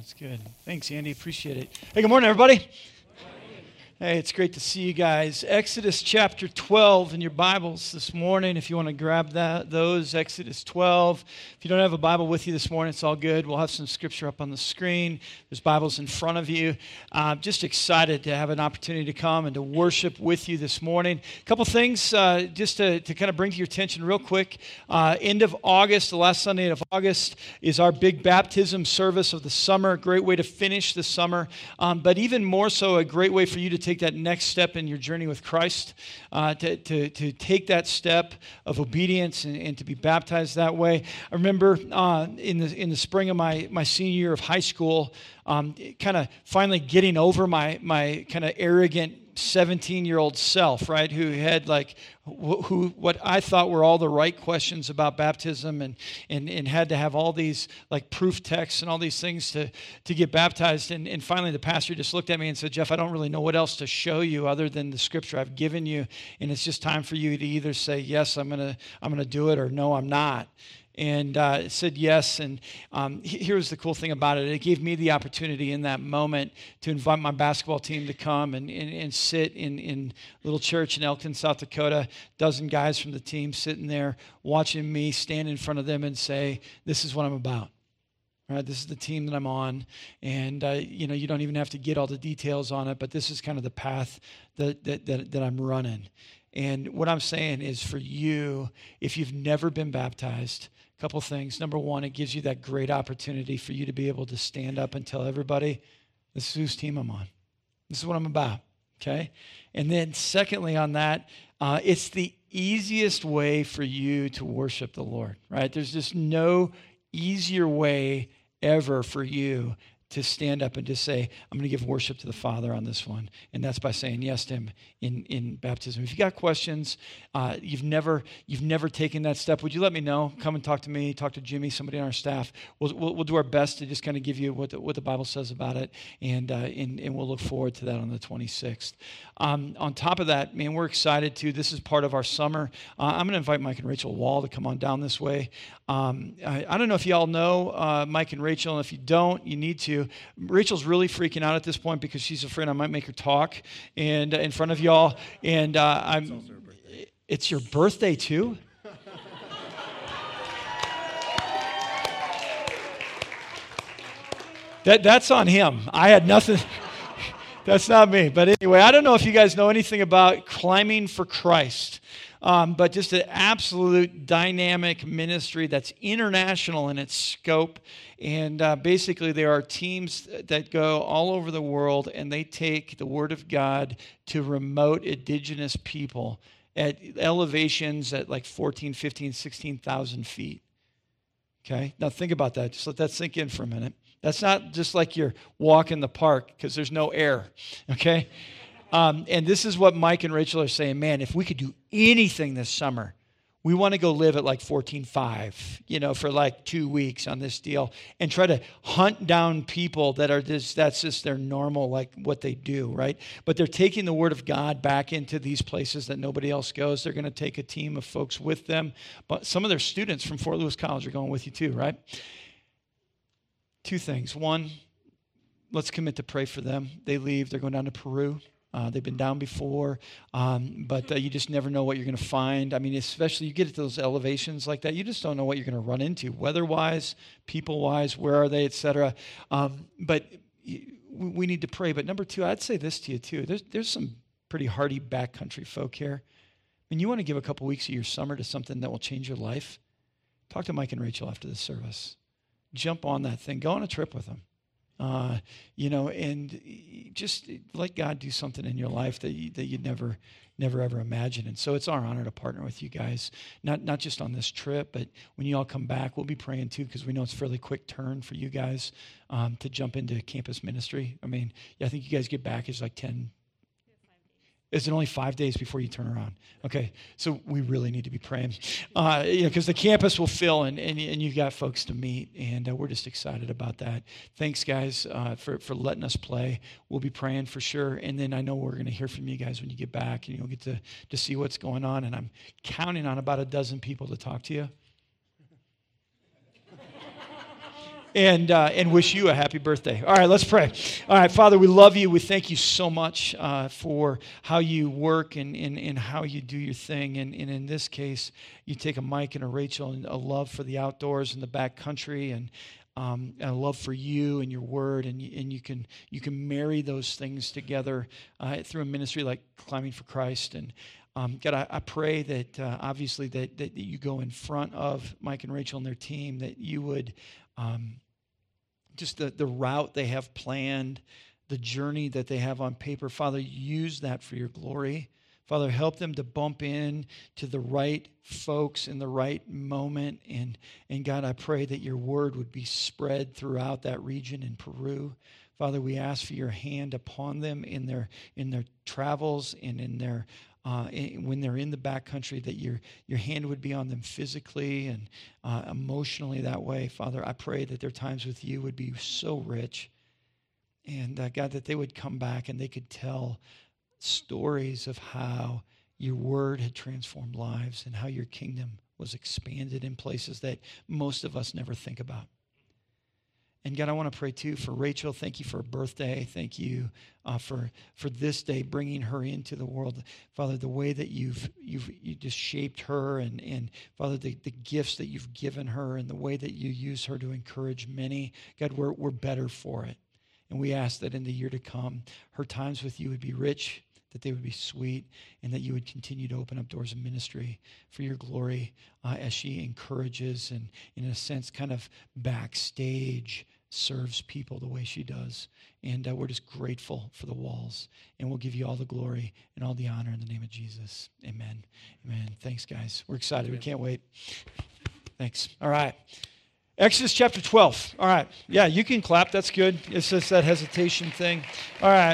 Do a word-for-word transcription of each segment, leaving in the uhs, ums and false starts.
That's good. Thanks, Andy. Appreciate it. Hey, good morning, everybody. Hey, it's great to see you guys. Exodus chapter twelve in your Bibles this morning. If you want to grab that, those, Exodus twelve. If you don't have a Bible with you this morning, it's all good. We'll have some scripture up on the screen. There's Bibles in front of you. Uh, just excited to have an opportunity to come and to worship with you this morning. A couple things uh, just to, to kind of bring to your attention real quick. Uh, end of August, the last Sunday of August, is our big baptism service of the summer. A great way to finish the summer, um, but even more so, a great way for you to take that next step in your journey with Christ, uh, to, to, to take that step of obedience and, and to be baptized that way. I remember uh, in the in the spring of my, my senior year of high school, um, kind of finally getting over my my kind of arrogant seventeen-year-old self, right, who had like wh- who what I thought were all the right questions about baptism, and and and had to have all these like proof texts and all these things to to get baptized. And and finally the pastor just looked at me and said, "Jeff, I don't really know what else to show you other than the scripture I've given you, and it's just time for you to either say yes, I'm gonna I'm gonna do it, or no, I'm not." And uh, said yes, and um, here's the cool thing about it. It gave me the opportunity in that moment to invite my basketball team to come and, and, and sit in, in a little church in Elkton, South Dakota. A dozen guys from the team sitting there watching me stand in front of them and say, "This is what I'm about. Right, this is the team that I'm on, and uh, you know, you don't even have to get all the details on it, but this is kind of the path that that, that, that I'm running." And what I'm saying is, for you, if you've never been baptized, a couple things. Number one, it gives you that great opportunity for you to be able to stand up and tell everybody, "This is whose team I'm on. This is what I'm about." Okay? And then secondly on that, uh, it's the easiest way for you to worship the Lord, right? There's just no easier way ever for you to stand up and just say, "I'm going to give worship to the Father on this one." And that's by saying yes to Him in, in baptism. If you got questions, uh, you've never you've never taken that step, would you let me know? Come and talk to me, talk to Jimmy, somebody on our staff. We'll we'll, we'll do our best to just kind of give you what the, what the Bible says about it, and, uh, and and we'll look forward to that on the twenty-sixth. Um, on top of that, man, we're excited too. This is part of our summer. Uh, I'm going to invite Mike and Rachel Wall to come on down this way. Um, I, I don't know if you all know uh, Mike and Rachel, and if you don't, you need to. Rachel's really freaking out at this point because she's afraid I might make her talk and uh, in front of y'all. And uh, I'm. It's, it's your birthday too. that that's on him. I had nothing. That's not me. But anyway, I don't know if you guys know anything about Climbing for Christ. Um, but just an absolute dynamic ministry that's international in its scope. And uh, basically, there are teams that go all over the world, and they take the Word of God to remote indigenous people at elevations at like fourteen, fifteen, sixteen thousand feet. Okay? Now think about that. Just let that sink in for a minute. That's not just like your walk in the park because there's no air. Okay? Um, and this is what Mike and Rachel are saying. Man, if we could do anything this summer, we want to go live at like fourteen five, you know, for like two weeks on this deal and try to hunt down people that are just, that's just their normal, like what they do, right? But they're taking the Word of God back into these places that nobody else goes. They're going to take a team of folks with them. But some of their students from Fort Lewis College are going with you too, right? Two things. One, let's commit to pray for them. They leave. They're going down to Peru. Uh, they've been down before, um, but uh, you just never know what you're going to find. I mean, especially you get to those elevations like that, you just don't know what you're going to run into, weather-wise, people-wise, where are they, et cetera. Um, but we need to pray. But number two, I'd say this to you too. There's there's some pretty hardy backcountry folk here. I mean, you want to give a couple weeks of your summer to something that will change your life? Talk to Mike and Rachel after the service. Jump on that thing. Go on a trip with them. Uh, you know, and just let God do something in your life that you, that you'd never, never ever imagined. And so it's our honor to partner with you guys, not not just on this trip, but when you all come back, we'll be praying too, because we know it's a fairly quick turn for you guys um, to jump into campus ministry. I mean, yeah, I think you guys get back, it's like ten. Is it only five days before you turn around? Okay, so we really need to be praying, uh, you know, because the campus will fill, and, and and you've got folks to meet, and uh, we're just excited about that. Thanks, guys, uh, for for letting us play. We'll be praying for sure, and then I know we're going to hear from you guys when you get back, and you'll get to to see what's going on. And I'm counting on about a dozen people to talk to you. and uh, and wish you a happy birthday. All right, let's pray. All right, Father, we love you. We thank you so much uh, for how you work and, and, and how you do your thing. And, and in this case, you take a Mike and a Rachel and a love for the outdoors and the back country and um, and a love for you and your word. And you, and you can you can marry those things together uh, through a ministry like Climbing for Christ. And Um, God, I, I pray that uh, obviously that, that you go in front of Mike and Rachel and their team, that you would um, just the, the route they have planned, the journey that they have on paper, Father, use that for your glory. Father, help them to bump in to the right folks in the right moment. And, and God, I pray that your word would be spread throughout that region in Peru. Father, we ask for your hand upon them in their in their travels and in their Uh, when they're in the backcountry, that your your hand would be on them physically and uh, emotionally that way. Father, I pray that their times with you would be so rich. And uh, God, that they would come back and they could tell stories of how your word had transformed lives and how your kingdom was expanded in places that most of us never think about. And God, I want to pray too for Rachel. Thank you for her birthday. Thank you uh, for for this day, bringing her into the world. Father, the way that you've you've you just shaped her, and and Father, the, the gifts that you've given her, and the way that you use her to encourage many. God, we're we're better for it. And we ask that in the year to come, her times with you would be rich, that they would be sweet, and that you would continue to open up doors of ministry for your glory uh, as she encourages and, in a sense, kind of backstage serves people the way she does. And uh, we're just grateful for the walls. And we'll give you all the glory and all the honor in the name of Jesus. Amen. Amen. Thanks, guys. We're excited. We can't wait. Thanks. All right. Exodus chapter twelve. All right. Yeah, you can clap. That's good. It's just that hesitation thing. All right.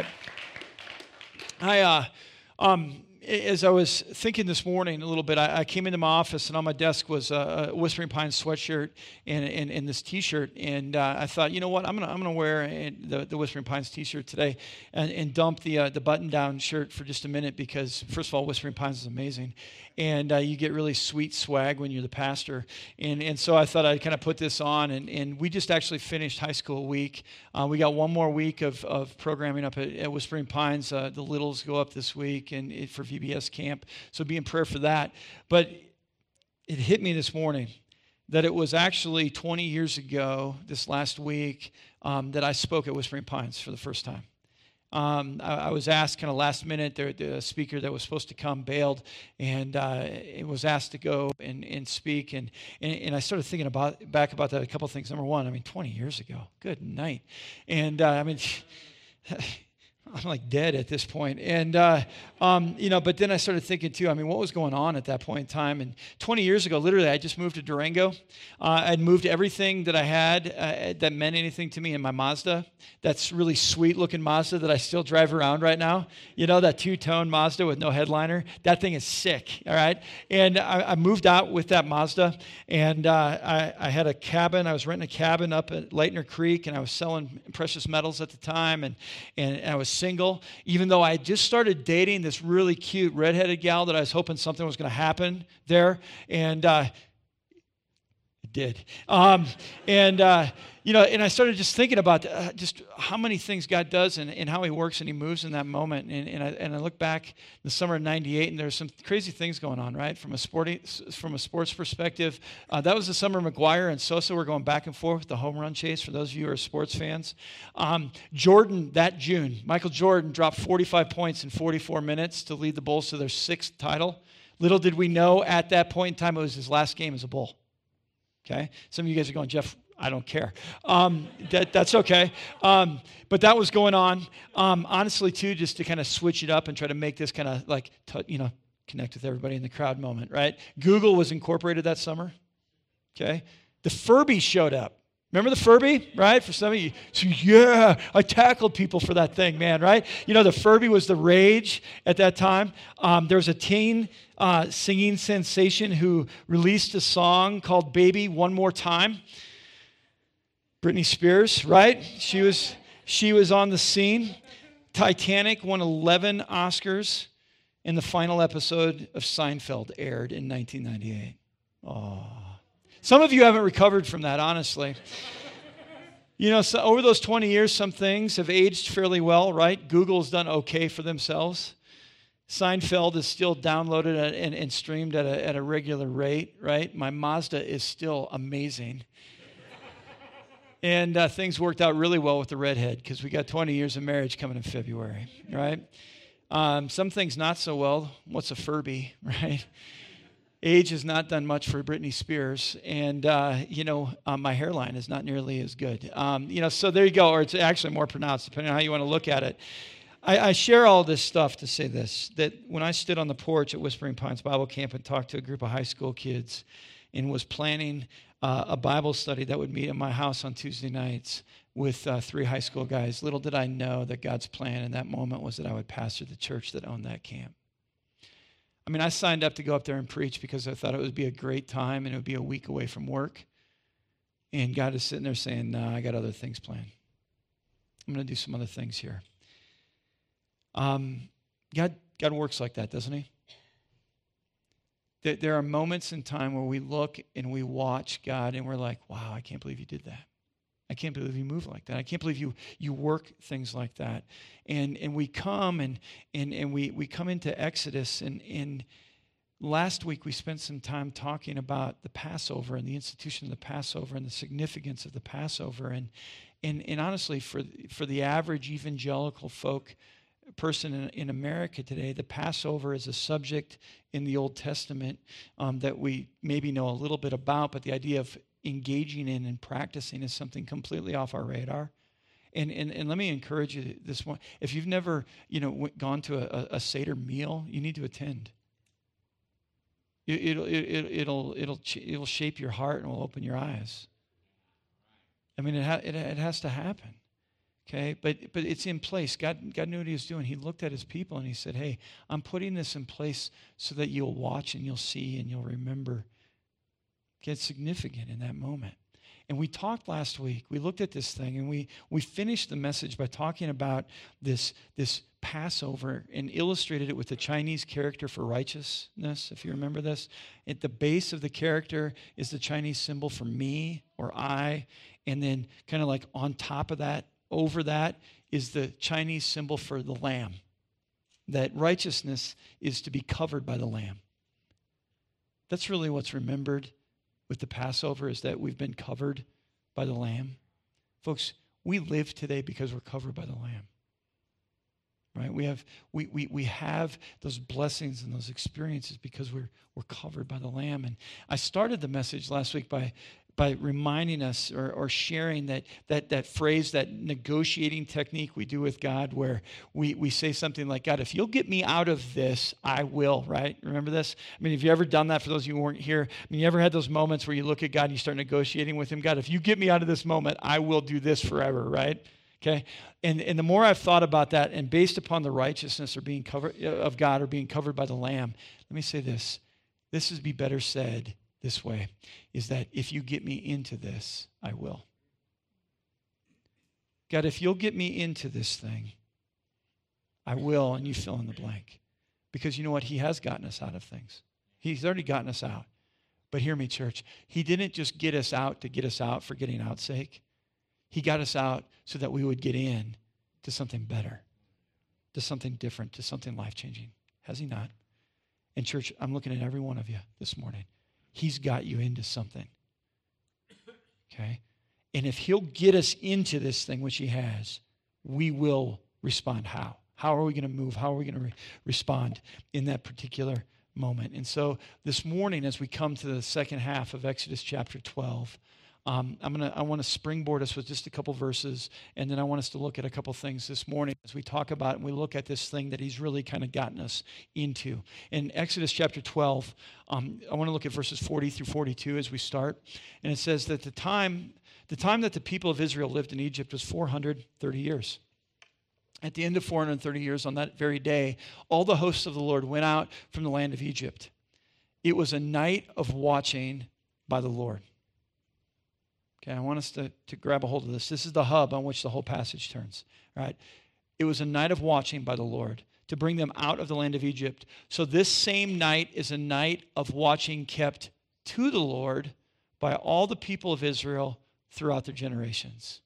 I, uh, um, as I was thinking this morning a little bit, I, I came into my office, and on my desk was a, a Whispering Pines sweatshirt and, and, and this T-shirt, and uh, I thought, you know what, I'm gonna I'm gonna wear a, the, the Whispering Pines T-shirt today, and, and dump the uh, the button-down shirt for just a minute, because first of all, Whispering Pines is amazing, and uh, you get really sweet swag when you're the pastor, and and so I thought I'd kind of put this on, and, and we just actually finished high school week. Uh, we got one more week of, of programming up at, at Whispering Pines. Uh, the littles go up this week, and it, for V B S camp, so be in prayer for that. But it hit me this morning that it was actually twenty years ago, this last week, um, that I spoke at Whispering Pines for the first time. Um, I, I was asked kind of last minute, the, the speaker that was supposed to come bailed, and uh, it was asked to go and, and speak. And, and, and I started thinking about back about that, a couple of things. Number one, I mean, twenty years ago, good night. And uh, I mean, I'm like dead at this point. And, uh, um, you know, but then I started thinking too, I mean, what was going on at that point in time? And twenty years ago, literally, I just moved to Durango. Uh, I'd moved everything that I had uh, that meant anything to me in my Mazda. That's really sweet looking Mazda that I still drive around right now. You know, that two-tone Mazda with no headliner. That thing is sick, all right? And I, I moved out with that Mazda, and uh, I, I had a cabin. I was renting a cabin up at Leitner Creek, and I was selling precious metals at the time, and, and, and I was single, even though I had just started dating this really cute redheaded gal that I was hoping something was going to happen there, and uh, it did. Um, and, uh, you know, and I started just thinking about uh, just how many things God does and, and how he works and he moves in that moment. And, and, I, and I look back in the summer of ninety-eight, and there's some crazy things going on, right? From a sporting, from a sports perspective, uh, that was the summer McGuire and Sosa were going back and forth with the home run chase, for those of you who are sports fans. Um, Jordan, that June, Michael Jordan dropped forty-five points in forty-four minutes to lead the Bulls to their sixth title. Little did we know at that point in time it was his last game as a Bull. Okay? Some of you guys are going, Jeff, I don't care. Um, that, that's okay. Um, but that was going on. Um, honestly, too, just to kind of switch it up and try to make this kind of like, t- you know, connect with everybody in the crowd moment, right? Google was incorporated that summer. Okay? The Furby showed up. Remember the Furby, right? For some of you, so yeah, I tackled people for that thing, man, right? You know, the Furby was the rage at that time. Um, there was a teen uh, singing sensation who released a song called Baby One More Time. Britney Spears, right? She was she was on the scene. Titanic won eleven Oscars, and the final episode of Seinfeld aired in nineteen ninety-eight. Oh. Some of you haven't recovered from that, honestly. You know, so over those twenty years, some things have aged fairly well, right? Google's done okay for themselves. Seinfeld is still downloaded at, and, and streamed at a, at a regular rate, right? My Mazda is still amazing. And uh, things worked out really well with the redhead because we got twenty years of marriage coming in February, right? Um, some things not so well. What's a Furby, right? Age has not done much for Britney Spears, and uh, you know uh, my hairline is not nearly as good. Um, you know, so there you go, or it's actually more pronounced, depending on how you want to look at it. I, I share all this stuff to say this: that when I stood on the porch at Whispering Pines Bible Camp and talked to a group of high school kids, and was planning uh, a Bible study that would meet at my house on Tuesday nights with uh, three high school guys, little did I know that God's plan in that moment was that I would pastor the church that owned that camp. I mean, I signed up to go up there and preach because I thought it would be a great time and it would be a week away from work. And God is sitting there saying, no, I got other things planned. I'm going to do some other things here. Um, God, God works like that, doesn't he? There, there are moments in time where we look and we watch God and we're like, wow, I can't believe you did that. I can't believe you move like that. I can't believe you you work things like that. And and we come and and, and we, we come into Exodus, and, and last week we spent some time talking about the Passover and the institution of the Passover and the significance of the Passover. And and, and honestly, for for the average evangelical folk person in, in America today, the Passover is a subject in the Old Testament um, that we maybe know a little bit about, but the idea of engaging in and practicing is something completely off our radar. And, and and let me encourage you this one. If you've never, you know, went, gone to a, a Seder meal, you need to attend. It, it'll, it, it'll, it'll, it'll shape your heart and will open your eyes. I mean, it, ha, it, it has to happen. Okay, but but it's in place. God, God knew what he was doing. He looked at his people and he said, hey, I'm putting this in place so that you'll watch and you'll see and you'll remember. It's significant in that moment. And we talked last week. We looked at this thing, and we we finished the message by talking about this, this Passover and illustrated it with the Chinese character for righteousness, if you remember this. At the base of the character is the Chinese symbol for me or I, and then kind of like on top of that, over that, is the Chinese symbol for the lamb. That righteousness is to be covered by the lamb. That's really what's remembered with the Passover, is that we've been covered by the Lamb. Folks, we live today because we're covered by the Lamb. Right? We have we we we have those blessings and those experiences because we're we're covered by the Lamb. And I started the message last week by by reminding us or, or sharing that that that phrase, that negotiating technique we do with God, where we, we say something like, God, if you'll get me out of this, I will, right? Remember this? I mean, have you ever done that for those of you who weren't here? I mean, you ever had those moments where you look at God and you start negotiating with him? God, if you get me out of this moment, I will do this forever, right? Okay? And and the more I've thought about that, and based upon the righteousness or being covered of God or being covered by the Lamb, let me say this. This is be better said this way, is that if you get me into this, I will. God, if you'll get me into this thing, I will, and you fill in the blank. Because you know what? He has gotten us out of things. He's already gotten us out. But hear me, church. He didn't just get us out to get us out for getting out's sake. He got us out so that we would get in to something better, to something different, to something life-changing. Has he not? And church, I'm looking at every one of you this morning. He's got you into something. Okay? And if he'll get us into this thing, which he has, we will respond. How? How are we going to move? How are we going to re- respond in that particular moment? And so this morning, as we come to the second half of Exodus chapter twelve, Um, I'm gonna. I want to springboard us with just a couple verses, and then I want us to look at a couple things this morning as we talk about and we look at this thing that he's really kind of gotten us into. In Exodus chapter twelve, um, I want to look at verses forty through forty-two as we start, and it says that the time, the time that the people of Israel lived in Egypt was four hundred thirty years. At the end of four hundred thirty years, on that very day, all the hosts of the Lord went out from the land of Egypt. It was a night of watching by the Lord. Okay, I want us to, to grab a hold of this. This is the hub on which the whole passage turns. Right? It was a night of watching by the Lord to bring them out of the land of Egypt. So this same night is a night of watching kept to the Lord by all the people of Israel throughout their generations.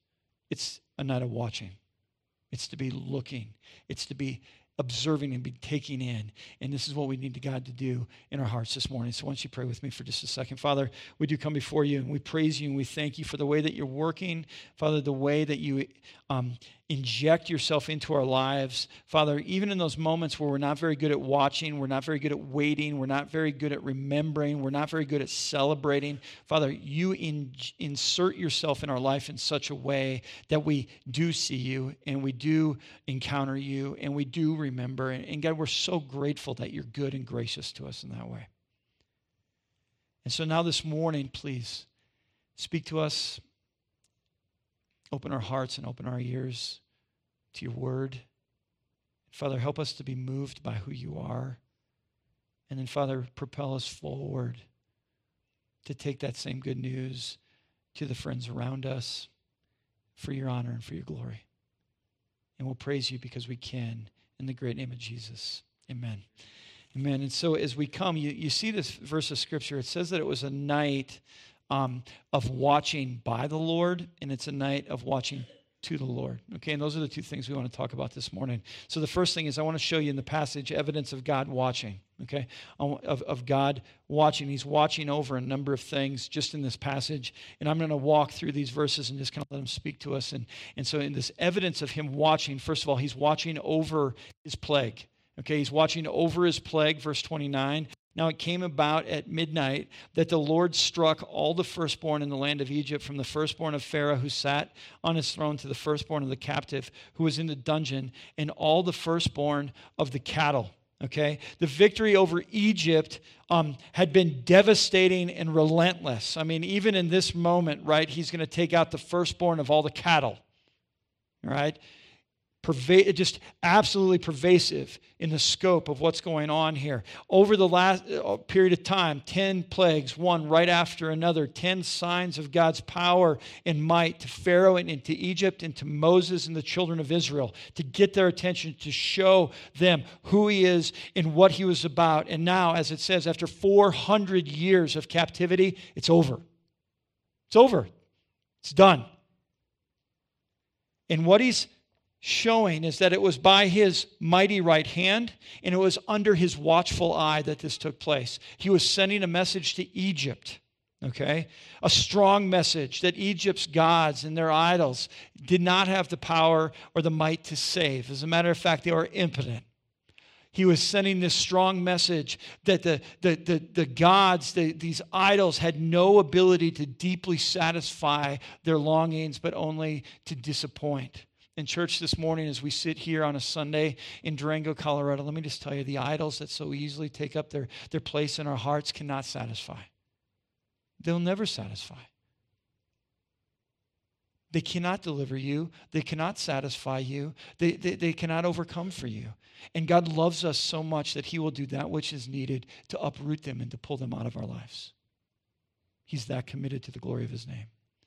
It's a night of watching. It's to be looking. It's to be observing and be taking in. And this is what we need God to do in our hearts this morning. So why don't you pray with me for just a second. Father, we do come before you and we praise you and we thank you for the way that you're working. Father, the way that you um, inject yourself into our lives. Father, even in those moments where we're not very good at watching, we're not very good at waiting, we're not very good at remembering, we're not very good at celebrating. Father, you in, insert yourself in our life in such a way that we do see you and we do encounter you and we do remember. And, and God, we're so grateful that you're good and gracious to us in that way. And so now this morning, please speak to us. Open our hearts and open our ears to your word. Father, help us to be moved by who you are. And then, Father, propel us forward to take that same good news to the friends around us for your honor and for your glory. And we'll praise you because we can in the great name of Jesus. Amen. Amen. And so as we come, you, you see this verse of Scripture. It says that it was a night um, of watching by the Lord, and it's a night of watching to the Lord. Okay, and those are the two things we want to talk about this morning. So the first thing is I want to show you in the passage evidence of God watching, okay, of, of God watching. He's watching over a number of things just in this passage, and I'm going to walk through these verses and just kind of let him speak to us. And, and so in this evidence of him watching, first of all, he's watching over his plague. Okay, he's watching over his plague, verse twenty-nine. Now it came about at midnight that the Lord struck all the firstborn in the land of Egypt, from the firstborn of Pharaoh who sat on his throne to the firstborn of the captive who was in the dungeon, and all the firstborn of the cattle. Okay, the victory over Egypt um, had been devastating and relentless. I mean, even in this moment, right, he's going to take out the firstborn of all the cattle, right? Perva- just absolutely pervasive in the scope of what's going on here. Over the last period of time, ten plagues, one right after another, ten signs of God's power and might to Pharaoh and into Egypt and to Moses and the children of Israel to get their attention, to show them who he is and what he was about. And now, as it says, after four hundred years of captivity, it's over. It's over. It's done. And what he's showing is that it was by his mighty right hand and it was under his watchful eye that this took place. He was sending a message to Egypt, okay? A strong message that Egypt's gods and their idols did not have the power or the might to save. As a matter of fact, they were impotent. He was sending this strong message that the, the, the, the gods, the, these idols, had no ability to deeply satisfy their longings, but only to disappoint. In church this morning, as we sit here on a Sunday in Durango, Colorado, let me just tell you, the idols that so easily take up their, their place in our hearts cannot satisfy. They'll never satisfy. They cannot deliver you. They cannot satisfy you. They, they, they cannot overcome for you. And God loves us so much that he will do that which is needed to uproot them and to pull them out of our lives. He's that committed to the glory of his name.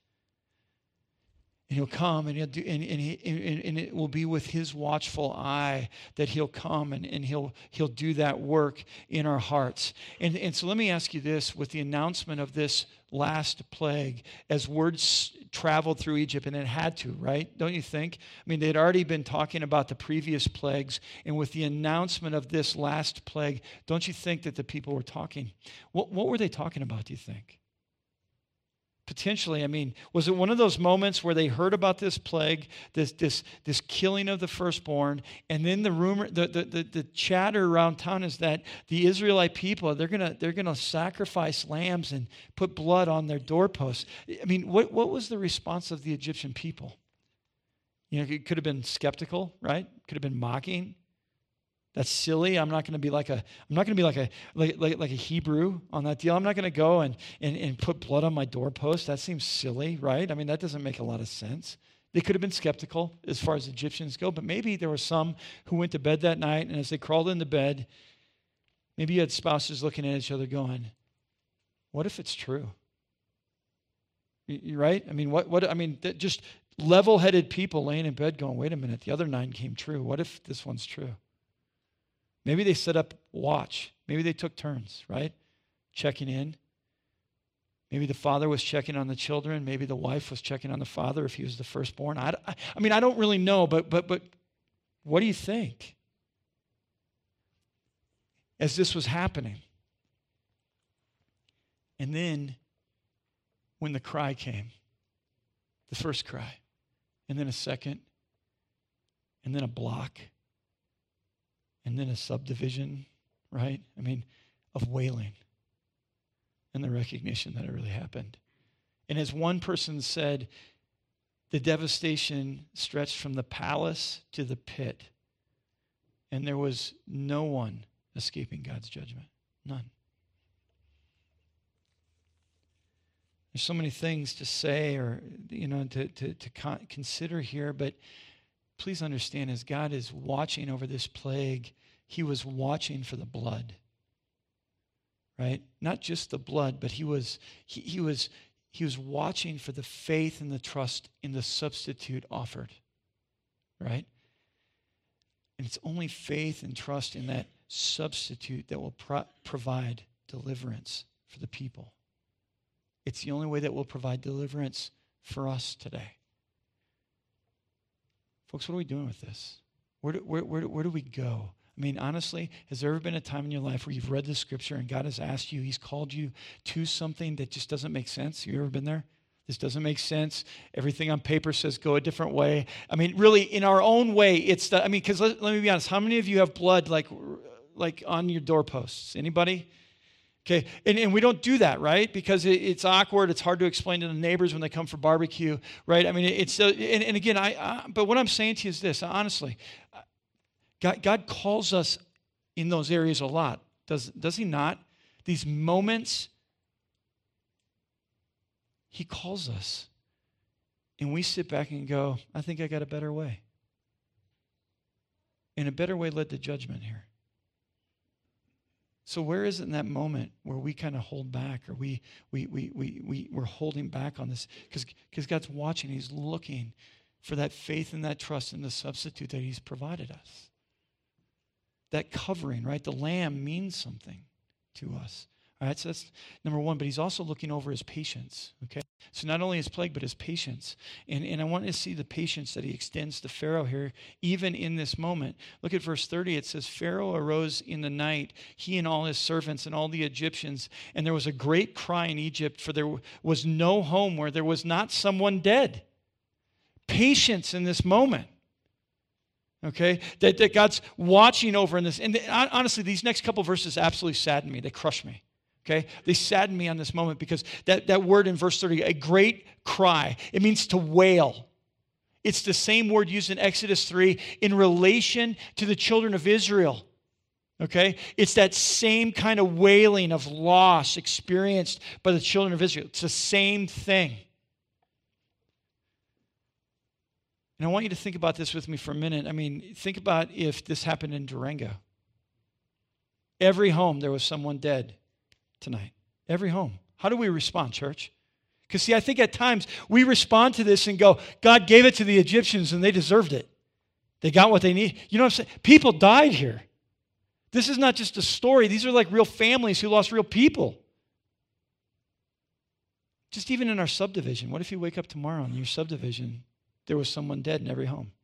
And he'll come and he'll do, and, and, he, and, and it will be with his watchful eye that he'll come and, and he'll he'll do that work in our hearts. And, and so let me ask you this, with the announcement of this last plague, as words traveled through Egypt, and it had to, right? Don't you think? I mean, they'd already been talking about the previous plagues, and with the announcement of this last plague, don't you think that the people were talking? What, what were they talking about, do you think? Potentially, I mean, was it one of those moments where they heard about this plague, this this this killing of the firstborn, and then the rumor, the the the, the chatter around town is that the Israelite people, they're gonna they're gonna sacrifice lambs and put blood on their doorposts. I mean, what what was the response of the Egyptian people? You know, it could have been skeptical, right? Could have been mocking. That's silly. I'm not going to be like a. I'm not going to be like a like, like like a Hebrew on that deal. I'm not going to go and, and and put blood on my doorpost. That seems silly, right? I mean, that doesn't make a lot of sense. They could have been skeptical as far as Egyptians go, but maybe there were some who went to bed that night, and as they crawled into bed, maybe you had spouses looking at each other, going, "What if it's true?" You right? I mean, what what? I mean, just level-headed people laying in bed, going, "Wait a minute, the other nine came true. What if this one's true?" Maybe they set up watch. Maybe they took turns, right? Checking in. Maybe the father was checking on the children. Maybe the wife was checking on the father if he was the firstborn. I, I, I mean, I don't really know, but but but what do you think? As this was happening. And then when the cry came, the first cry, and then a second, and then a block, and then a subdivision, right? I mean, of wailing and the recognition that it really happened. And as one person said, the devastation stretched from the palace to the pit, and there was no one escaping God's judgment. None. There's so many things to say or, you know, to, to, to con- consider here, but please understand, as God is watching over this plague, he was watching for the blood, right? Not just the blood, but he was he, he was he was watching for the faith and the trust in the substitute offered, right? And it's only faith and trust in that substitute that will pro- provide deliverance for the people. It's the only way that will provide deliverance for us today. Folks, what are we doing with this? Where do, where, where, where do we go? I mean, honestly, has there ever been a time in your life where you've read the scripture and God has asked you, he's called you to something that just doesn't make sense? You ever been there? This doesn't make sense. Everything on paper says go a different way. I mean, really, in our own way, it's the, I mean, because let, let me be honest. How many of you have blood like, like on your doorposts? Anybody? Okay, and, and we don't do that, right? Because it, it's awkward. It's hard to explain to the neighbors when they come for barbecue, right? I mean, it's, uh, and, and again, I, I, but what I'm saying to you is this, honestly, God, God calls us in those areas a lot. Does, does he not? These moments, he calls us. And we sit back and go, I think I got a better way. And a better way led to judgment here. So where is it in that moment where we kind of hold back, or we we we we we we're holding back on this because because God's watching, he's looking for that faith and that trust in the substitute that he's provided us. That covering, right? The lamb means something to us. All right, so that's number one, but he's also looking over his patience, okay? So not only his plague, but his patience. And, and I want to see the patience that he extends to Pharaoh here, even in this moment. Look at verse thirty. It says, Pharaoh arose in the night, he and all his servants and all the Egyptians, and there was a great cry in Egypt, for there was no home where there was not someone dead. Patience in this moment. Okay, that, that God's watching over in this. And honestly, these next couple verses absolutely sadden me. They crush me. Okay, they sadden me on this moment because that, that word in verse thirty, a great cry, it means to wail. It's the same word used in Exodus three in relation to the children of Israel. Okay, it's that same kind of wailing of loss experienced by the children of Israel. It's the same thing. And I want you to think about this with me for a minute. I mean, think about if this happened in Durango. Every home, there was someone dead tonight. Every home. How do we respond, church? Because, see, I think at times we respond to this and go, God gave it to the Egyptians and they deserved it. They got what they need. You know what I'm saying? People died here. This is not just a story. These are like real families who lost real people. Just even in our subdivision. What if you wake up tomorrow and in your subdivision, there was someone dead in every home?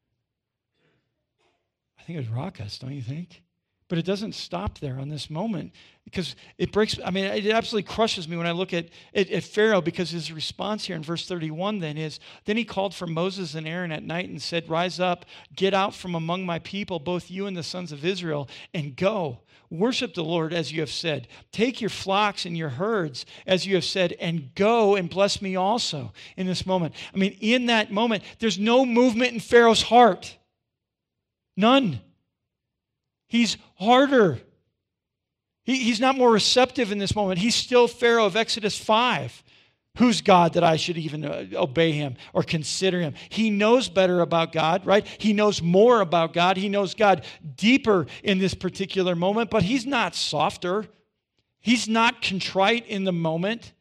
I think it would rock us, don't you think? But it doesn't stop there on this moment because it breaks, I mean, it absolutely crushes me when I look at, at, at Pharaoh, because his response here in verse thirty-one then is, then he called for Moses and Aaron at night and said, rise up, get out from among my people, both you and the sons of Israel, and go. Worship the Lord as you have said. Take your flocks and your herds as you have said, and go and bless me also in this moment. I mean, in that moment, there's no movement in Pharaoh's heart. None. He's harder. He, he's not more receptive in this moment. He's still Pharaoh of Exodus five. Who's God that I should even obey him or consider him? He knows better about God, right? He knows more about God. He knows God deeper in this particular moment, but he's not softer. He's not contrite in the moment.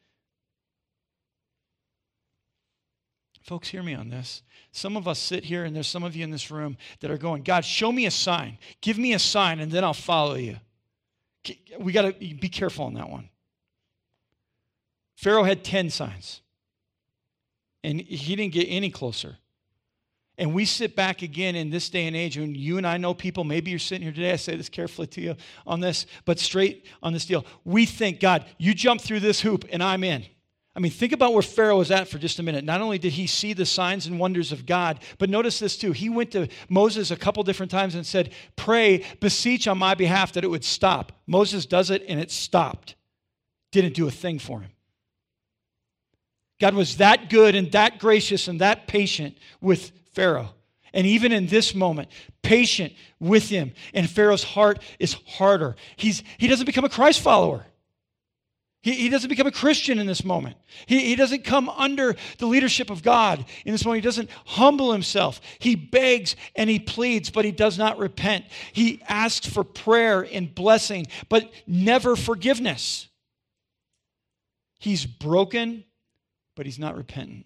Folks, hear me on this. Some of us sit here, and there's some of you in this room that are going, God, show me a sign. Give me a sign, and then I'll follow you. We got to be careful on that one. Pharaoh had ten signs, and he didn't get any closer. And we sit back again in this day and age, and you and I know people, maybe you're sitting here today, I say this carefully to you on this, but straight on this deal. We think, God, you jump through this hoop and I'm in. I mean, think about where Pharaoh was at for just a minute. Not only did he see the signs and wonders of God, but notice this too. He went to Moses a couple different times and said, pray, beseech on my behalf that it would stop. Moses does it and it stopped. Didn't do a thing for him. God was that good and that gracious and that patient with Pharaoh. And even in this moment, patient with him. And Pharaoh's heart is harder. He's, he doesn't become a Christ follower. He, he doesn't become a Christian in this moment. He, he doesn't come under the leadership of God in this moment. He doesn't humble himself. He begs and he pleads, but he does not repent. He asks for prayer and blessing, but never forgiveness. He's broken, but he's not repentant.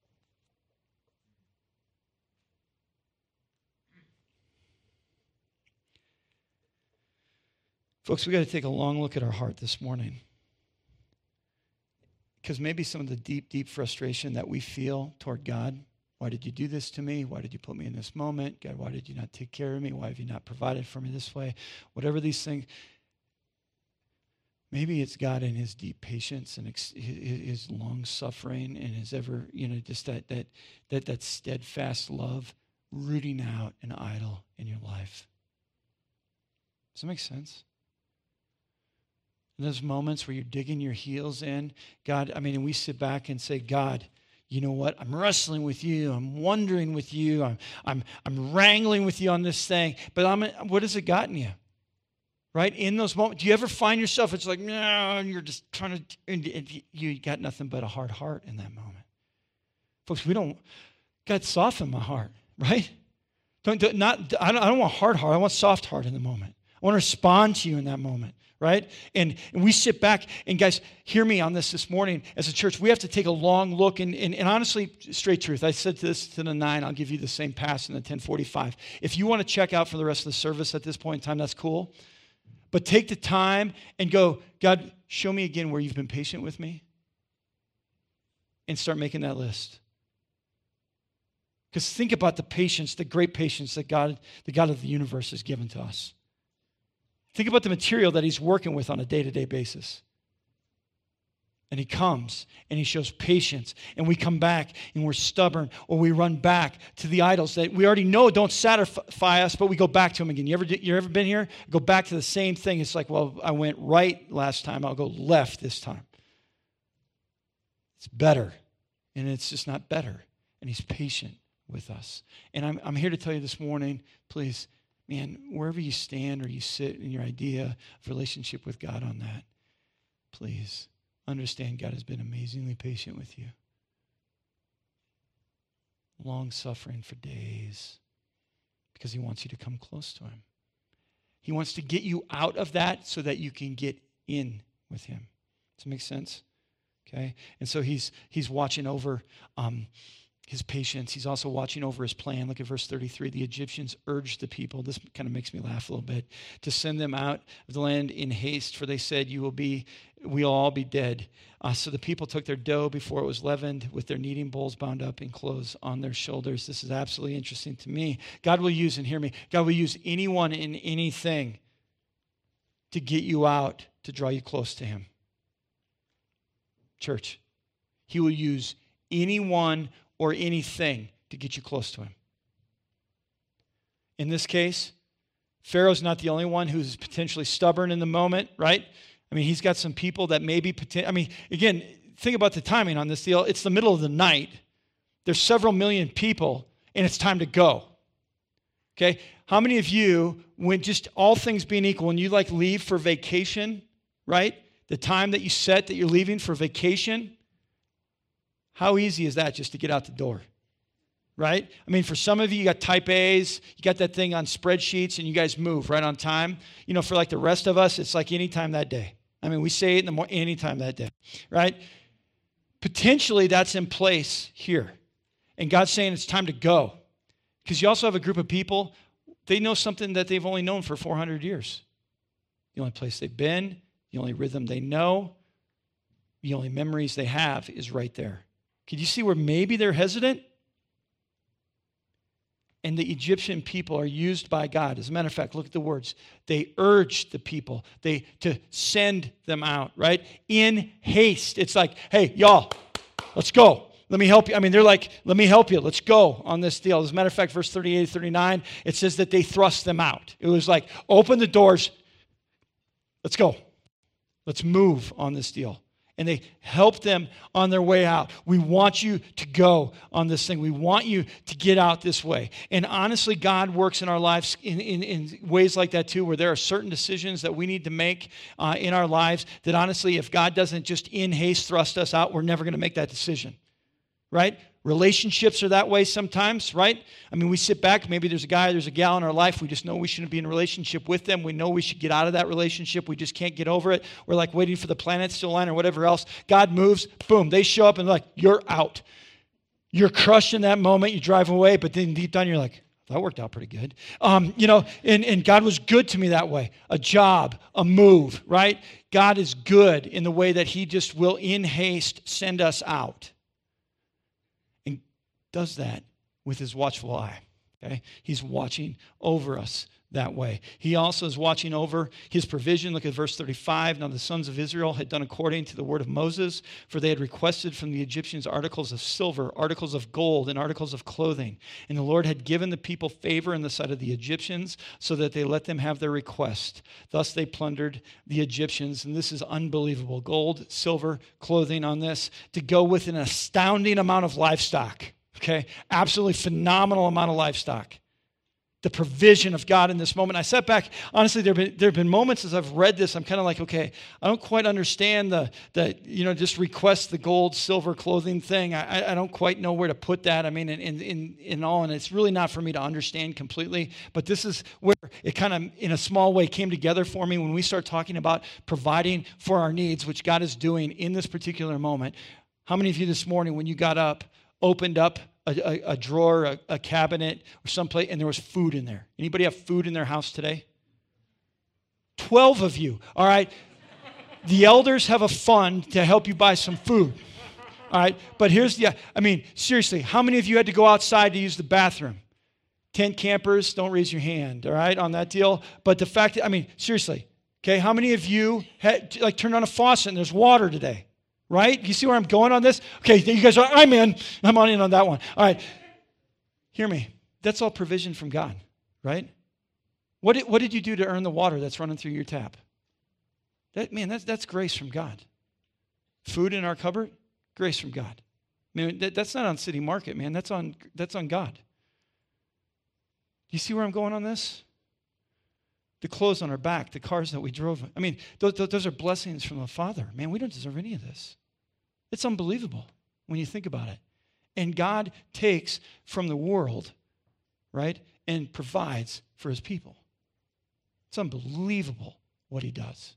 Folks, we got to take a long look at our heart this morning. Because maybe some of the deep, deep frustration that we feel toward God, why did you do this to me? Why did you put me in this moment? God, why did you not take care of me? Why have you not provided for me this way? Whatever these things, maybe it's God in his deep patience and his long suffering and his ever, you know, just that that that that steadfast love rooting out an idol in your life. Does that make sense? In those moments where you're digging your heels in, God, I mean, and we sit back and say, God, you know what? I'm wrestling with you. I'm wondering with you. I'm I'm I'm wrangling with you on this thing. But I'm what has it gotten you? Right? In those moments, do you ever find yourself, it's like, no, and you're just trying to, and you got nothing but a hard heart in that moment. Folks, we don't, God, soften my heart, right? Don't, don't not, I don't, I don't want hard heart. I want soft heart in the moment. I want to respond to you in that moment. Right? And, and we sit back, and guys, hear me on this this morning. As a church, we have to take a long look, and, and, and honestly, straight truth, I said this to the nine, I'll give you the same pass in the ten forty-five. If you want to check out for the rest of the service at this point in time, that's cool. But take the time and go, God, show me again where you've been patient with me, and start making that list. Because think about the patience, the great patience that God, the God of the universe has given to us. Think about the material that he's working with on a day-to-day basis. And he comes and he shows patience, and we come back and we're stubborn, or we run back to the idols that we already know don't satisfy us, but we go back to them again. You ever, you ever been here? Go back to the same thing. It's like, well, I went right last time. I'll go left this time. It's better, and it's just not better. And he's patient with us. And I'm, I'm here to tell you this morning, please, man, wherever you stand or you sit in your idea of relationship with God on that, please understand God has been amazingly patient with you. Long suffering for days because he wants you to come close to him. He wants to get you out of that so that you can get in with him. Does that make sense? Okay? And so he's he's watching over um, his patience. He's also watching over his plan. Look at verse thirty-three. The Egyptians urged the people, this kind of makes me laugh a little bit, to send them out of the land in haste, for they said, "You will be, we'll all be dead." Uh, so the people took their dough before it was leavened, with their kneading bowls bound up in clothes on their shoulders. This is absolutely interesting to me. God will use, and hear me, God will use anyone and anything to get you out, to draw you close to him. Church, he will use anyone or anything to get you close to him. In this case, Pharaoh's not the only one who's potentially stubborn in the moment, right? I mean, he's got some people that maybe, poten- I mean, again, think about the timing on this deal. It's the middle of the night. There's several million people, and it's time to go. Okay? How many of you, when just all things being equal, when you like leave for vacation, right? The time that you set that you're leaving for vacation, how easy is that just to get out the door, right? I mean, for some of you, you got type A's, you got that thing on spreadsheets, and you guys move right on time. You know, for like the rest of us, it's like any time that day. I mean, we say it in the morning, any time that day, right? Potentially, that's in place here. And God's saying it's time to go. Because you also have a group of people, they know something that they've only known for four hundred years. The only place they've been, the only rhythm they know. The only memories they have is right there. Could you see where maybe they're hesitant? And the Egyptian people are used by God. As a matter of fact, look at the words. They urged the people they to send them out, right? In haste. It's like, hey, y'all, let's go. Let me help you. I mean, they're like, let me help you. Let's go on this deal. As a matter of fact, verse thirty-eight, thirty-nine, it says that they thrust them out. It was like, open the doors. Let's go. Let's move on this deal. And they helped them on their way out. We want you to go on this thing. We want you to get out this way. And honestly, God works in our lives in, in, in ways like that too, where there are certain decisions that we need to make uh, in our lives that honestly, if God doesn't just in haste thrust us out, we're never going to make that decision, right? Relationships are that way sometimes, right? I mean, we sit back, maybe there's a guy, there's a gal in our life, we just know we shouldn't be in a relationship with them. We know we should get out of that relationship. We just can't get over it. We're like waiting for the planets to align or whatever else. God moves, boom, they show up and they're like, you're out. You're crushed in that moment, you drive away, but then deep down you're like, that worked out pretty good. Um, you know, and, and God was good to me that way. A job, a move, right? God is good in the way that he just will in haste send us out. Does that with his watchful eye. Okay? He's watching over us that way. He also is watching over his provision. Look at verse thirty-five. Now the sons of Israel had done according to the word of Moses, for they had requested from the Egyptians articles of silver, articles of gold, and articles of clothing. And the Lord had given the people favor in the sight of the Egyptians, so that they let them have their request. Thus they plundered the Egyptians. And this is unbelievable. Gold, silver, clothing on this, to go with an astounding amount of livestock. Okay, absolutely phenomenal amount of livestock. The provision of God in this moment. I sat back, honestly, there have been, there have been moments as I've read this, I'm kind of like, okay, I don't quite understand the, the you know, just request the gold, silver, clothing thing. I, I don't quite know where to put that. I mean, in, in, in all, and it's really not for me to understand completely, but this is where it kind of, in a small way, came together for me when we start talking about providing for our needs, which God is doing in this particular moment. How many of you this morning, when you got up, opened up a, a, a drawer, a, a cabinet, or someplace, and there was food in there? Anybody have food in their house today? Twelve of you, all right? The elders have a fund to help you buy some food, all right? But here's the, I mean, seriously, how many of you had to go outside to use the bathroom? Tent campers, don't raise your hand, all right, on that deal. But the fact that, I mean, seriously, okay, how many of you had, like, turned on a faucet and there's water today? Right? You see where I'm going on this? Okay, you guys are, I'm in. I'm on in on that one. All right. Hear me. That's all provision from God, right? What did, what did you do to earn the water that's running through your tap? That, man, that's, that's grace from God. Food in our cupboard, grace from God. I mean, that, that's not on City Market, man. That's on, that's on God. You see where I'm going on this? The clothes on our back, the cars that we drove. I mean, those, those are blessings from the Father. Man, we don't deserve any of this. It's unbelievable when you think about it. And God takes from the world, right, and provides for his people. It's unbelievable what he does.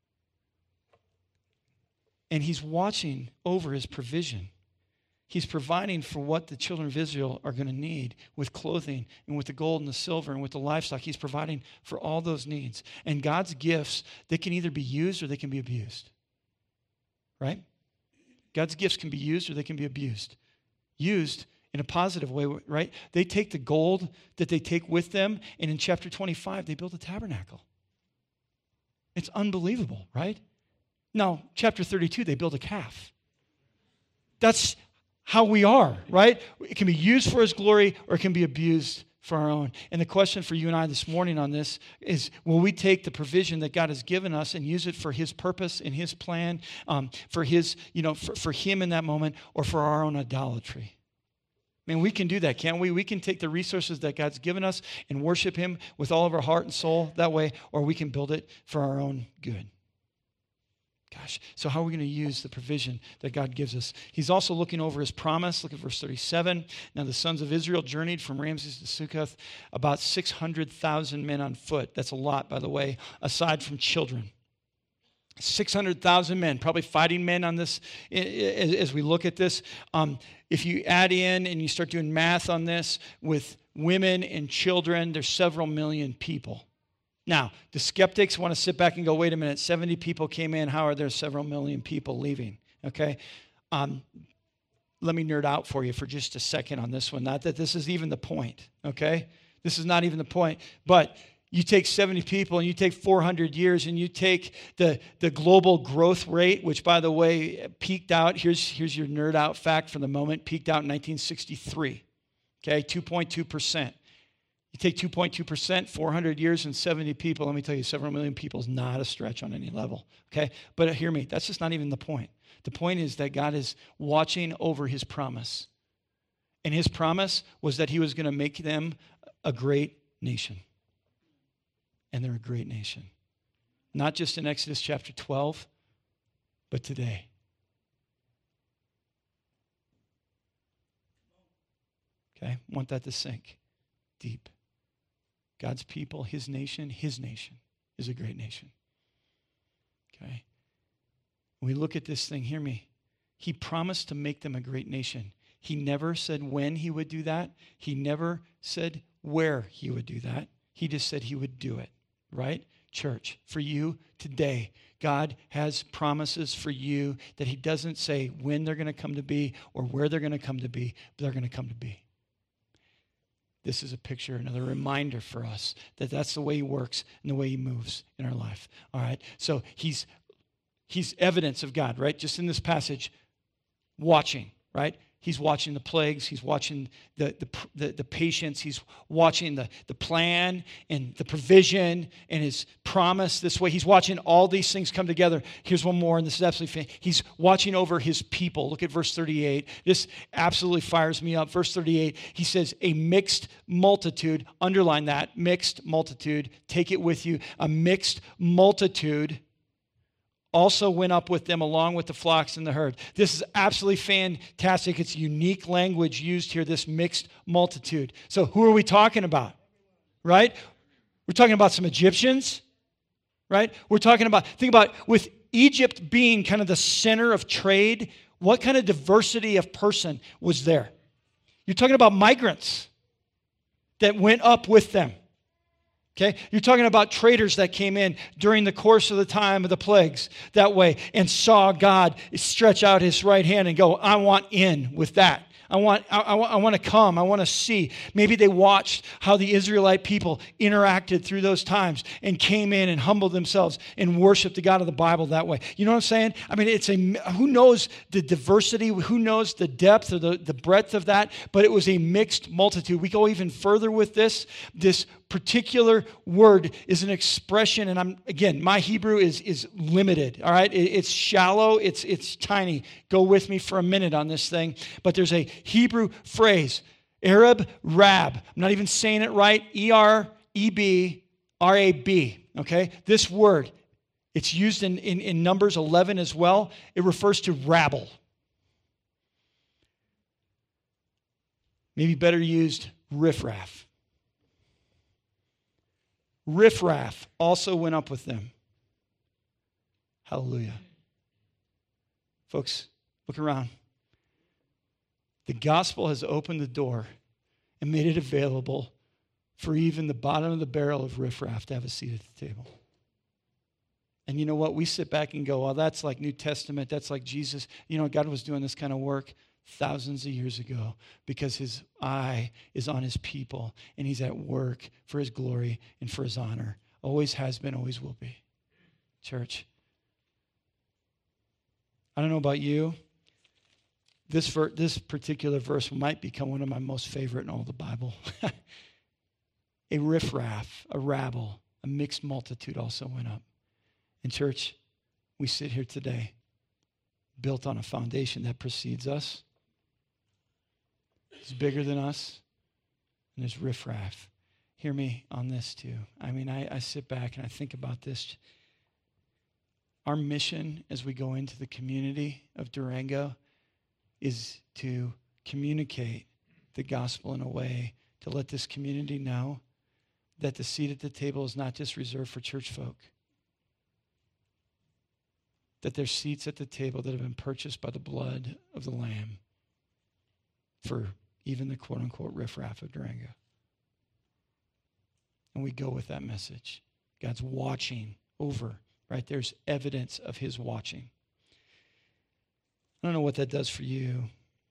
And he's watching over his provision. He's providing for what the children of Israel are going to need with clothing and with the gold and the silver and with the livestock. He's providing for all those needs. And God's gifts, they can either be used or they can be abused. Right? God's gifts can be used or they can be abused. Used in a positive way, right? They take the gold that they take with them, and in chapter twenty-five, they build a tabernacle. It's unbelievable, right? Now, chapter thirty-two, they build a calf. That's how we are, right? It can be used for his glory or it can be abused for our own. And the question for you and I this morning on this is, will we take the provision that God has given us and use it for his purpose and his plan, um, for his, you know, for, for him in that moment, or for our own idolatry? I mean, we can do that, can't we? We can take the resources that God's given us and worship him with all of our heart and soul that way, or we can build it for our own good. Gosh, so how are we going to use the provision that God gives us? He's also looking over his promise. Look at verse thirty-seven. Now the sons of Israel journeyed from Ramses to Succoth, about six hundred thousand men on foot. That's a lot, by the way, aside from children. six hundred thousand men, probably fighting men on this as we look at this. Um, if you add in and you start doing math on this with women and children, there's several million people. Now, the skeptics want to sit back and go, wait a minute, seventy people came in. How are there several million people leaving? okay? Um, let me nerd out for you for just a second on this one. Not that this is even the point, okay? This is not even the point. But you take seventy people and you take four hundred years and you take the, the global growth rate, which, by the way, peaked out. Here's, here's your nerd out fact for the moment. Peaked out in nineteen sixty-three, okay? two point two percent. You take two point two percent, four hundred years and seventy people. Let me tell you, several million people is not a stretch on any level, okay? But hear me, that's just not even the point. The point is that God is watching over his promise. And his promise was that he was going to make them a great nation. And they're a great nation. Not just in Exodus chapter twelve, but today. Okay? Want that to sink deep. God's people, his nation, his nation is a great nation. Okay? When we look at this thing, hear me. He promised to make them a great nation. He never said when he would do that. He never said where he would do that. He just said he would do it. Right? Church, for you today, God has promises for you that he doesn't say when they're going to come to be or where they're going to come to be, but they're going to come to be. This is a picture, another reminder for us that that's the way he works and the way he moves in our life. All right? So he's he's evidence of God, right? Just in this passage, watching, right? He's watching the plagues. He's watching the, the, the, the patience. He's watching the, the plan and the provision and his promise this way. He's watching all these things come together. Here's one more, and this is absolutely fantastic. He's watching over his people. Look at verse thirty-eight. This absolutely fires me up. Verse thirty-eight, he says, a mixed multitude. Underline that, mixed multitude. Take it with you. A mixed multitude also went up with them along with the flocks and the herd. This is absolutely fantastic. It's unique language used here, this mixed multitude. So who are we talking about? Right? We're talking about some Egyptians, right? We're talking about, think about with Egypt being kind of the center of trade, what kind of diversity of person was there? You're talking about migrants that went up with them. Okay, you're talking about traders that came in during the course of the time of the plagues that way and saw God stretch out his right hand and go, I want in with that. I want, I, I, I want to come. I want to see. Maybe they watched how the Israelite people interacted through those times and came in and humbled themselves and worshiped the God of the Bible that way. You know what I'm saying? I mean, it's a, who knows the diversity, who knows the depth or the, the breadth of that, but it was a mixed multitude. We go even further with this. This particular word is an expression, and I'm, again, my Hebrew is, is limited, all right? It, it's shallow, it's, it's tiny. Go with me for a minute on this thing. But there's a Hebrew phrase, Arab Rab. I'm not even saying it right, E R E B R A B, okay? This word, it's used in, in, in Numbers eleven as well. It refers to rabble. Maybe better used, riffraff. Riffraff also went up with them. Hallelujah. Folks, look around. The gospel has opened the door and made it available for even the bottom of the barrel of riffraff to have a seat at the table. And you know what? We sit back and go, well, that's like New Testament. That's like Jesus. You know, God was doing this kind of work thousands of years ago because his eye is on his people and he's at work for his glory and for his honor. Always has been, always will be. Church, I don't know about you. This ver- this particular verse might become one of my most favorite in all the Bible. A riffraff, a rabble, a mixed multitude also went up. In church, we sit here today built on a foundation that precedes us. It's bigger than us. And there's riffraff. Hear me on this too. I mean, I, I sit back and I think about this. Our mission as we go into the community of Durango is to communicate the gospel in a way to let this community know that the seat at the table is not just reserved for church folk. That there's seats at the table that have been purchased by the blood of the Lamb for even the quote-unquote riffraff of Durango. And we go with that message. God's watching over, right? There's evidence of his watching. I don't know what that does for you.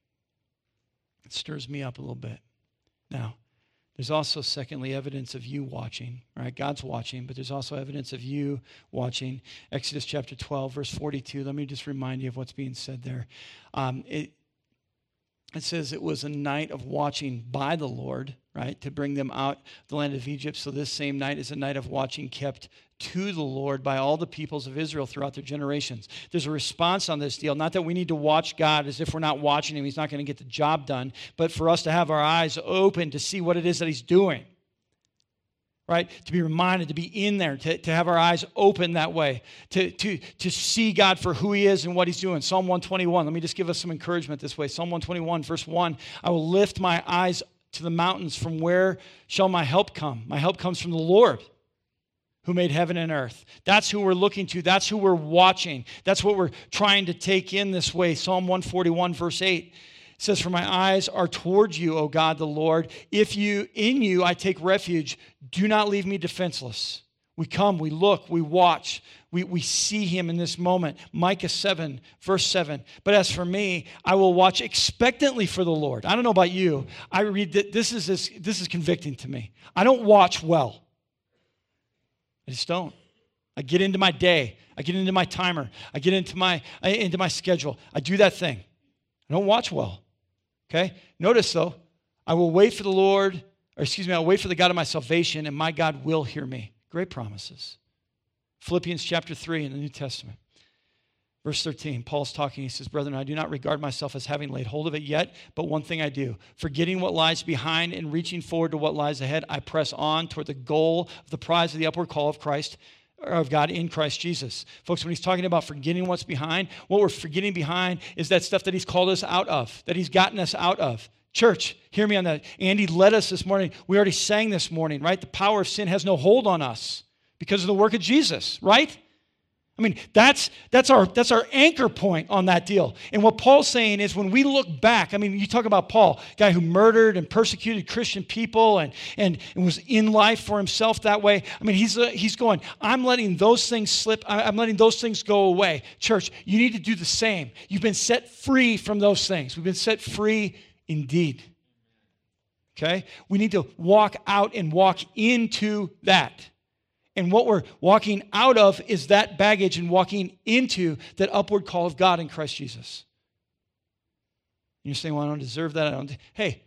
It stirs me up a little bit. Now, there's also, secondly, evidence of you watching, right? God's watching, but there's also evidence of you watching. Exodus chapter twelve, verse forty-two. Let me just remind you of what's being said there. Um, it, it says it was a night of watching by the Lord, right, to bring them out of the land of Egypt. So this same night is a night of watching kept to the Lord by all the peoples of Israel throughout their generations. There's a response on this deal. Not that we need to watch God as if we're not watching him. He's not going to get the job done. But for us to have our eyes open to see what it is that he's doing. Right? To be reminded, to be in there, to, to have our eyes open that way. To, to, to see God for who he is and what he's doing. Psalm one twenty-one. Let me just give us some encouragement this way. Psalm one twenty-one, verse one. I will lift my eyes to the mountains. From where shall my help come? My help comes from the Lord, who made heaven and earth. That's who we're looking to. That's who we're watching. That's what we're trying to take in this way. Psalm one forty-one, verse eight says, for my eyes are towards you, O God the Lord. If you, in you I take refuge, do not leave me defenseless. We come, we look, we watch, we, we see him in this moment. Micah seven, verse seven. But as for me, I will watch expectantly for the Lord. I don't know about you. I read that this is, this, this is convicting to me. I don't watch well. I just don't. I get into my day. I get into my timer. I get into my, into my schedule. I do that thing. I don't watch well. Okay? Notice, though, I will wait for the Lord, or excuse me, I'll wait for the God of my salvation, and my God will hear me. Great promises. Philippians chapter three in the New Testament. Verse thirteen, Paul's talking. He says, brethren, I do not regard myself as having laid hold of it yet, but one thing I do, forgetting what lies behind and reaching forward to what lies ahead, I press on toward the goal of the prize of the upward call of Christ, or of God in Christ Jesus. Folks, when he's talking about forgetting what's behind, what we're forgetting behind is that stuff that he's called us out of, that he's gotten us out of. Church, hear me on that. Andy led us this morning. We already sang this morning, right? The power of sin has no hold on us because of the work of Jesus, right? I mean, that's that's our that's our anchor point on that deal. And what Paul's saying is when we look back, I mean, you talk about Paul, guy who murdered and persecuted Christian people and, and, and was in life for himself that way. I mean, he's uh, he's going, I'm letting those things slip. I'm letting those things go away. Church, you need to do the same. You've been set free from those things. We've been set free indeed. Okay? We need to walk out and walk into that. And what we're walking out of is that baggage and walking into that upward call of God in Christ Jesus. And you're saying, well, I don't deserve that. I don't. Hey,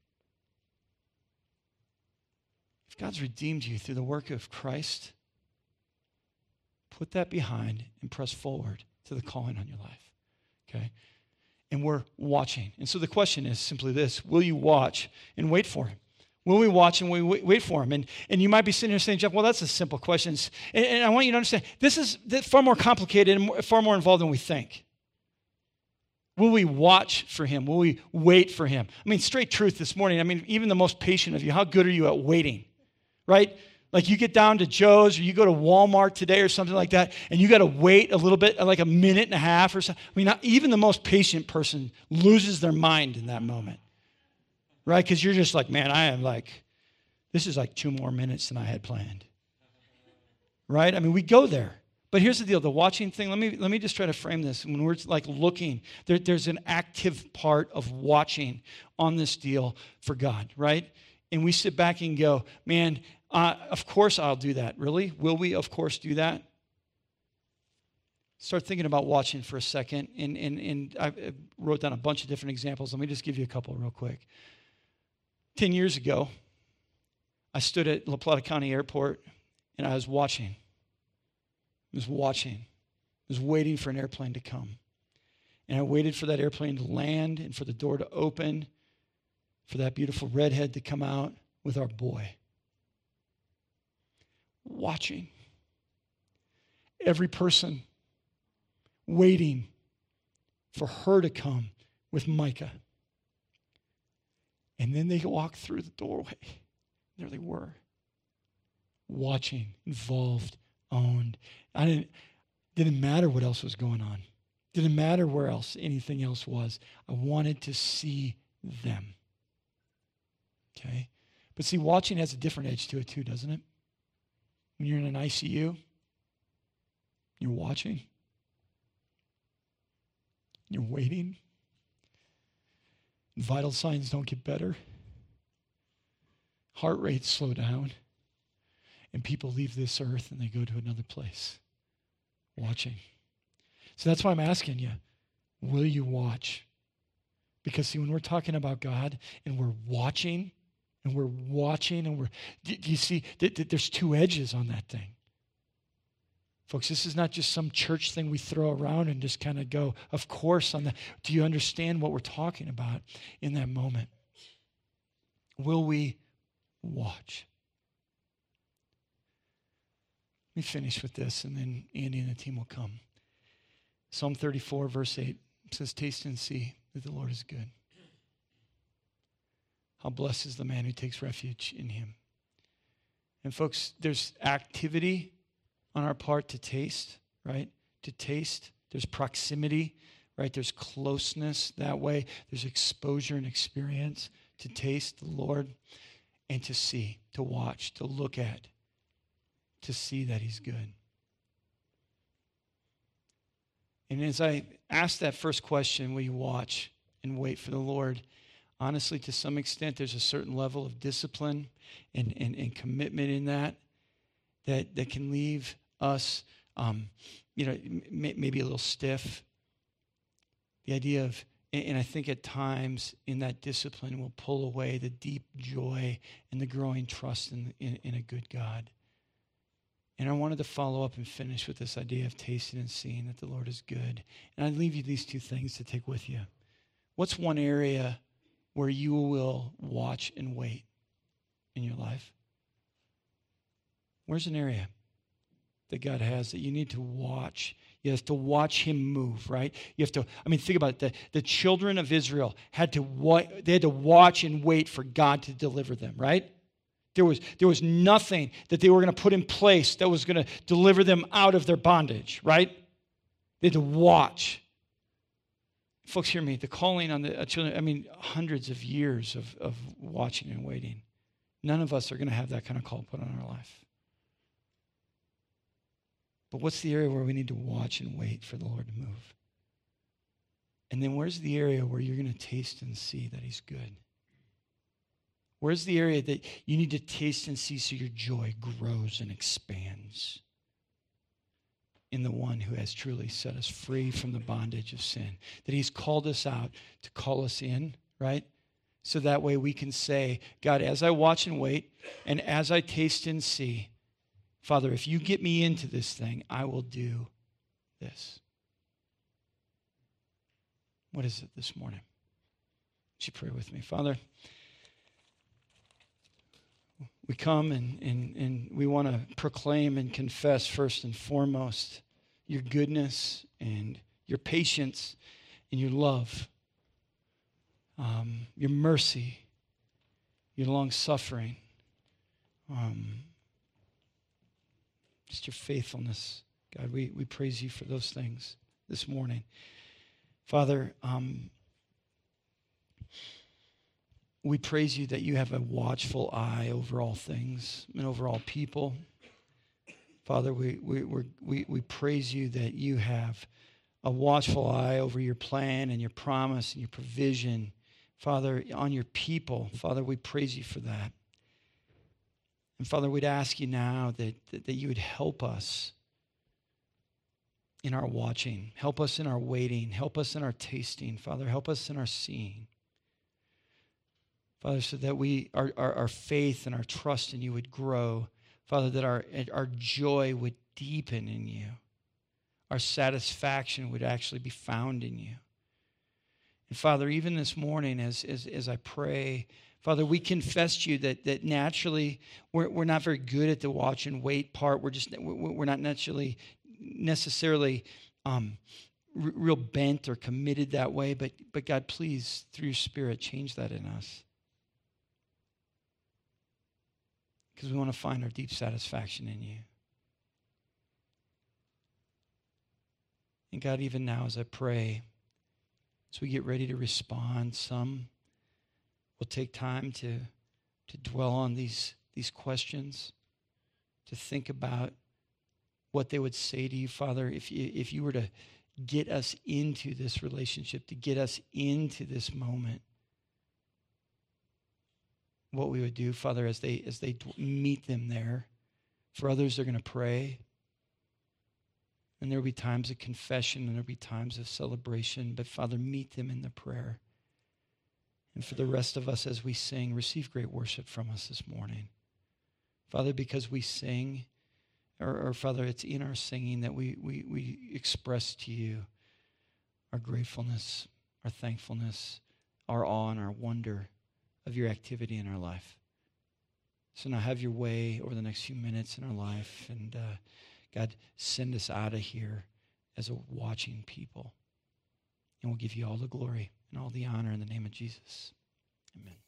if God's redeemed you through the work of Christ, put that behind and press forward to the calling on your life. Okay? And we're watching. And so the question is simply this: will you watch and wait for him? Will we watch and we wait for him? And, and you might be sitting here saying, Jeff, well, that's a simple question. And, and I want you to understand, this is far more complicated and far more involved than we think. Will we watch for him? Will we wait for him? I mean, straight truth this morning. I mean, even the most patient of you, how good are you at waiting? Right? Like you get down to Joe's or you go to Walmart today or something like that, and you got to wait a little bit, like a minute and a half or something. I mean, not, even the most patient person loses their mind in that moment. Right? Because you're just like, man, I am like, this is like two more minutes than I had planned. Right? I mean, we go there. But here's the deal, the watching thing, let me let me just try to frame this. When we're like looking, there, there's an active part of watching on this deal for God, right? And we sit back and go, man, uh, of course I'll do that. Really? Will we, of course, do that? Start thinking about watching for a second. And, and, and I wrote down a bunch of different examples. Let me just give you a couple real quick. Ten years ago, I stood at La Plata County Airport, and I was watching. I was watching. I was waiting for an airplane to come. And I waited for that airplane to land and for the door to open, for that beautiful redhead to come out with our boy. Watching. Every person waiting for her to come with Micah. And then they walk through the doorway. There they were. Watching, involved, owned. I didn't, didn't matter what else was going on. Didn't matter where else anything else was. I wanted to see them. Okay? But see, watching has a different edge to it too, doesn't it? When you're in an I C U, you're watching. You're waiting. Vital signs don't get better. Heart rates slow down. And people leave this earth and they go to another place. Watching. So that's why I'm asking you, will you watch? Because see, when we're talking about God and we're watching, and we're watching, and we're, do you see, there's two edges on that thing. Folks, this is not just some church thing we throw around and just kind of go, of course, on that. Do you understand what we're talking about in that moment? Will we watch? Let me finish with this, and then Andy and the team will come. Psalm thirty-four, verse eight says, taste and see that the Lord is good. How blessed is the man who takes refuge in him. And folks, there's activity on our part to taste, right? To taste. There's proximity, right? There's closeness that way. There's exposure and experience to taste the Lord and to see, to watch, to look at, to see that he's good. And as I ask that first question, will you watch and wait for the Lord? Honestly, to some extent, there's a certain level of discipline and, and, and commitment in that, that that can leave us, um, you know, may, maybe a little stiff. The idea of, and I think at times in that discipline will pull away the deep joy and the growing trust in, in, in a good God. And I wanted to follow up and finish with this idea of tasting and seeing that the Lord is good. And I'd leave you these two things to take with you. What's one area where you will watch and wait in your life? Where's an area that God has that you need to watch? You have to watch him move, right? You have to, I mean, think about it. The, the children of Israel had to wa- they had to watch and wait for God to deliver them, right? There was, there was nothing that they were going to put in place that was going to deliver them out of their bondage, right? They had to watch. Folks, hear me. The calling on the children, I mean, hundreds of years of, of watching and waiting. None of us are going to have that kind of call put on our life. But what's the area where we need to watch and wait for the Lord to move? And then where's the area where you're going to taste and see that he's good? Where's the area that you need to taste and see so your joy grows and expands? In the one who has truly set us free from the bondage of sin. That he's called us out to call us in, right? So that way we can say, God, as I watch and wait, and as I taste and see, Father, if you get me into this thing, I will do this. What is it this morning? Would you pray with me? Father, we come and, and, and we want to proclaim and confess first and foremost your goodness and your patience and your love, um, your mercy, your long-suffering, um, just your faithfulness. God, we, we praise you for those things this morning. Father, um, we praise you that you have a watchful eye over all things and over all people. Father, we we we we praise you that you have a watchful eye over your plan and your promise and your provision, Father, on your people. Father, we praise you for that. And Father, we'd ask you now that, that, that you would help us in our watching, help us in our waiting, help us in our tasting, Father, help us in our seeing. Father, so that we our, our, our faith and our trust in you would grow. Father, that our, our joy would deepen in you. Our satisfaction would actually be found in you. And Father, even this morning as, as, as I pray, Father, we confess to you that, that naturally we're, we're not very good at the watch and wait part. We're just we're not naturally necessarily um, r- real bent or committed that way. But but God, please, through your Spirit, change that in us. Because we want to find our deep satisfaction in you. And God, even now as I pray, as we get ready to respond, some will take time to, to dwell on these, these questions, to think about what they would say to you, Father, if you, if you were to get us into this relationship, to get us into this moment. What we would do, Father, as they as they meet them there. For others, they're going to pray. And there will be times of confession and there will be times of celebration. But Father, meet them in the prayer. And for the rest of us as we sing, receive great worship from us this morning. Father, because we sing, or, or Father, it's in our singing that we, we, we express to you our gratefulness, our thankfulness, our awe and our wonder of your activity in our life. So now have your way over the next few minutes in our life. And uh, God, send us out of here as a watching people. And we'll give you all the glory and all the honor in the name of Jesus. Amen.